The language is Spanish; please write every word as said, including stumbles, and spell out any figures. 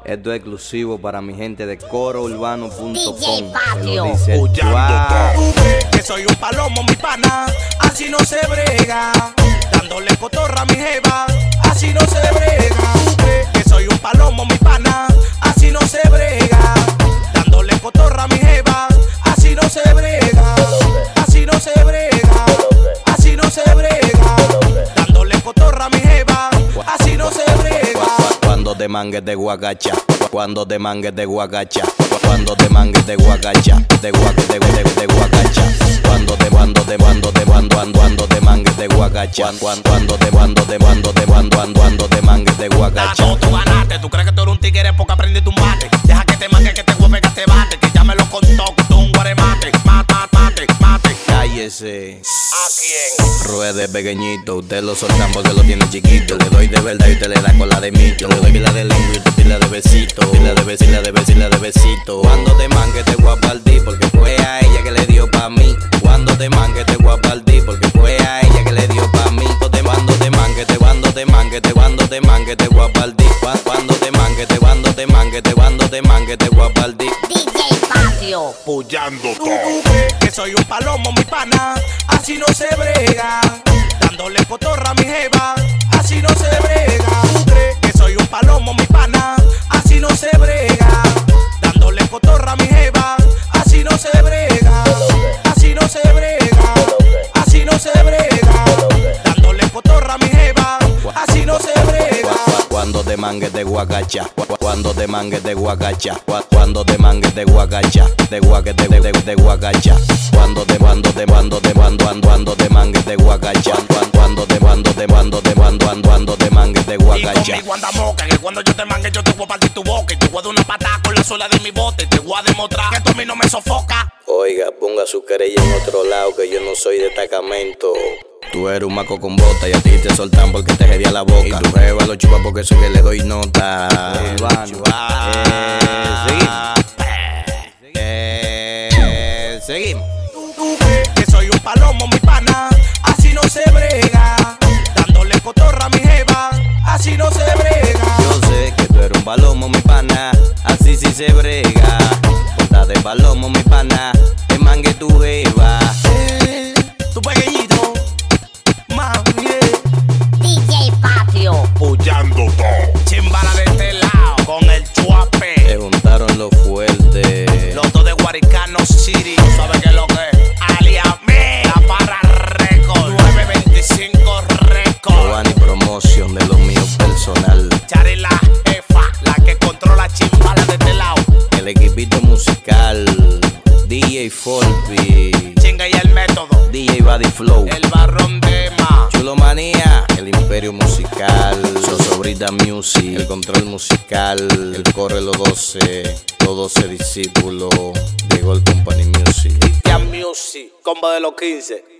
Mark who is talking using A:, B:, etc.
A: Esto es exclusivo para mi gente de coro urbano punto com.
B: D J Patio.
A: Dice el
C: Tú
A: Chua.
C: crees que soy un palomo, mi pana, así no se brega. Dándole cotorra a mi jeva, así no se brega. Tú crees que soy un palomo, mi pana, así no se brega. Dándole cotorra a mi jeva, así no se brega. Así no se brega. Así no se brega. Dándole cotorra a mi jeva, así no se brega.
A: Cuando te mangues de guacacha, cuando te mangues de guacacha, cuando te mangues de guacacha, de guac de de de guacacha, cuando te cuando te cuando te cuando cuando te mangues de guacacha, cuando cuando te cuando te cuando te cuando cuando te mangues de guacacha.
C: Tato, tú ganaste, tú crees que tú eres un tigre porque aprendiste un bate. Deja que te mangue, que te hueve, que te bate, que ya me lo contó, que tú un guaremate, mata, mate, mate.
A: Cállese.
C: ¿A quién?
A: Ruede pequeñito, usted lo soltan porque lo tiene chiquito. Le doy de verdad y usted le da con la de mito. Le doy pila de lengua y usted pila de besito. Pila de besito, pila de besito, pila de besito. Cuando te mangue te voy a partir porque fue a ella que le dio pa' mí. Cuando te mangue te voy a partir porque fue a ella que le dio pa' mí. Cuando te mangue te, cuando te mangue te, cuando te mangue te voy a partir. Cuando te mangue te, cuando te mangue te, cuando te mangue te voy a partir.
B: D J Patio.
C: Pullando todo. ¿Tú crees que soy un palomo, mi pana? Así no se brega. Dándole cotorra a mi jeva, así no se brega. ¿Tú crees que soy un palomo, mi pana? Así no se brega. Dándole cotorra a mi jeva, así no se brega. Así no se brega. Así no se brega. Dándole cotorra a mi jeva, así no se brega.
A: Cuando te mangues de guacacha, cuando te mangues de guacacha, cuando te mangues de guacacha, de guaque de de de guacacha, cuando te cuando te cuando te cuando cuando te mangues de guacacha, cuando te cuando te cuando te cuando cuando te mangues de guacacha.
C: Y conmigo anda moca, que cuando yo te mangue yo te voy a partir tu boca y te voy a dar una patada con la suela de mi bote. Te voy a demostrar que tú a mí no me sofoca.
A: Oiga, ponga su querella en otro lado, que yo no soy destacamento. Tú eres un maco con bota y a ti te soltan porque te jevía la boca. Y tu jeva lo chupa porque soy que le doy nota. Urbano. Eh, seguimos. Eh, seguimos.
C: ¿Tú crees que soy un palomo, mi pana? Así no se brega. Dándole cotorra a mi jeva, así no se brega.
A: Yo sé que tú eres un palomo, mi pana, así sí se brega. Ponta de palomo, mi pana, te mangue tu jeva.
C: Eh, tu pequeñito, mami, yeah.
B: D J Patio.
C: Pullando todo. Chimbala de este lado con el chuape.
A: Se juntaron los fuertes.
C: Los dos de Guaricano City. ¿Tú sabes qué es lo que es? Aliame. La Parra Record. nueve veinticinco Record.
A: Giovanni Promotion de lo mío personal.
C: Chari la jefa, la que controla chimbala de este lado.
A: El equipito musical. D J Folby.
C: Chinga y el método.
A: D J Body Flow.
C: El barrón de Ma.
A: Chulo Manía. El imperio musical. Sosobrita Music. El control musical. El corre los doce. Los doce discípulos. De Gold Company Music.
C: Christian Music. Combo de los quince.